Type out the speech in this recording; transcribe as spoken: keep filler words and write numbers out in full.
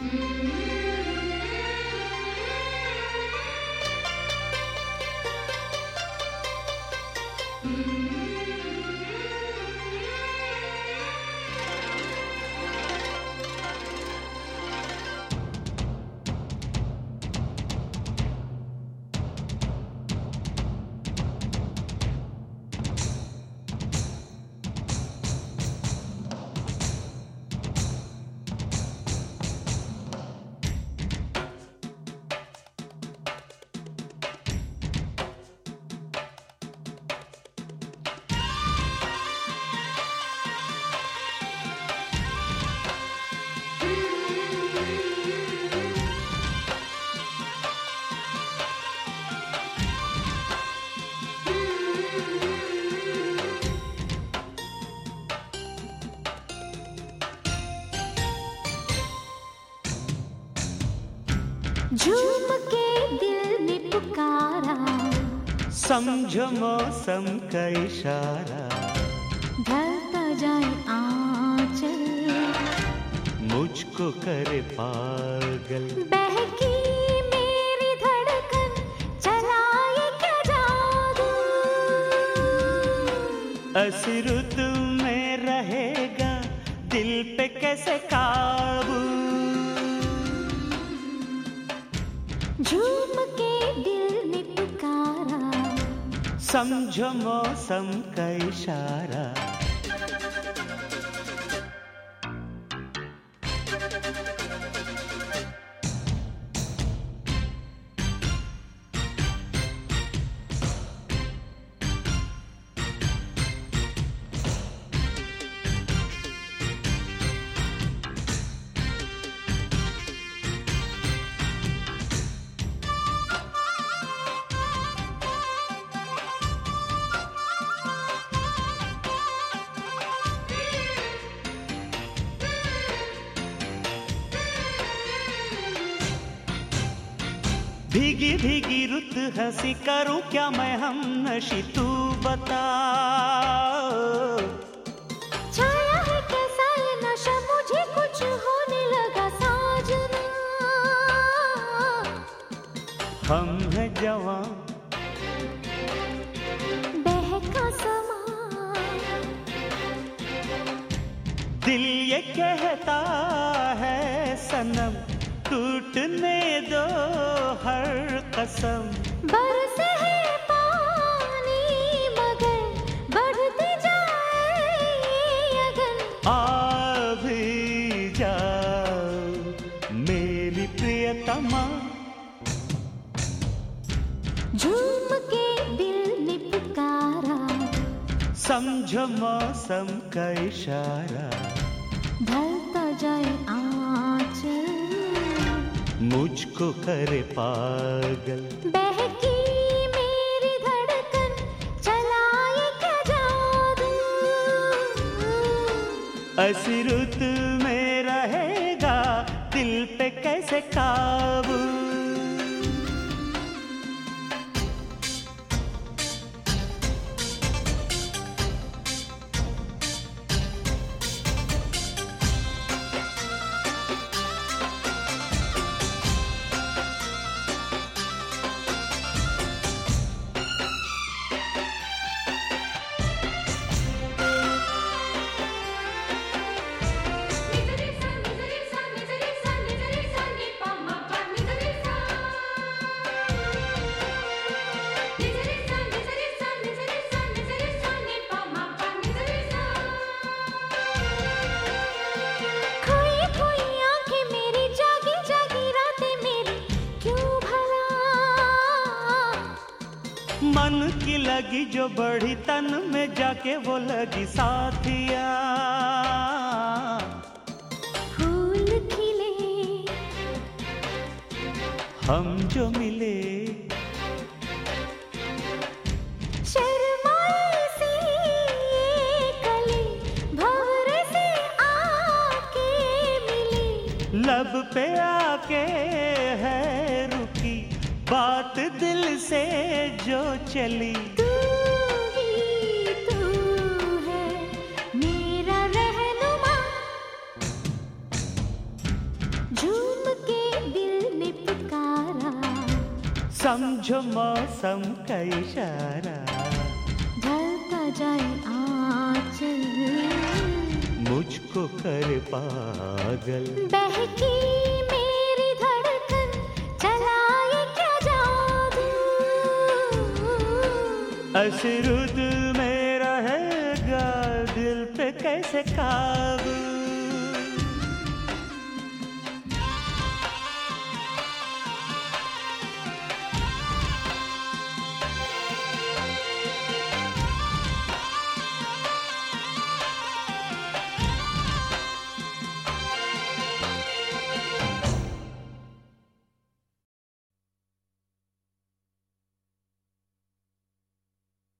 झूम के दिल ने पुकारा, समझो मौसम का इशारा। ढलता जाए आंचल, मुझको करे पागल। बहकी मेरी धड़कन, चलाए क्या जादू। ऐसी रुतु में रहेगा दिल पे कैसे काबू। झूम के दिल ने पुकारा, समझो मौसम का इशारा। भीगी भीगी रुत हंसी करूं क्या मैं हम नशी, तू बता। छाया है कैसा ये नशा, मुझे कुछ होने लगा साजना। हम हैं जवां, बहका समा, दिल ये कहता है सनम, टूटने दो हर कसम। बरसे है पानी मगर बढ़ती जाए अगन। आ भी जाओ मेरी प्रियतमा। झूम के दिल ने पुकारा, समझो मौसम का इशारा। ढलता जाए आंचल, मुझको करे पागल। बहकी मेरी धड़कन, चलाए क्या जादू। ऐसी रुत में रहेगा दिल पे कैसे काबू। मन की लगी जो बढ़ी तन में जाके वो लगी साथिया। फूल खिले हम जो मिले, शर्माई सी कली भंवरे से आके मिली। लब पे आके है रुकी बात दिल से जो चली। तू ही तू है मेरा रहनुमा, झूम समझो मौसम का इशारा, ढलता जाए आंचल, मुझको कर पागल। बहकी मेरी धड़कन, चलाए क्या जादू, अशरुद में रहेगा दिल पे कैसे काबू।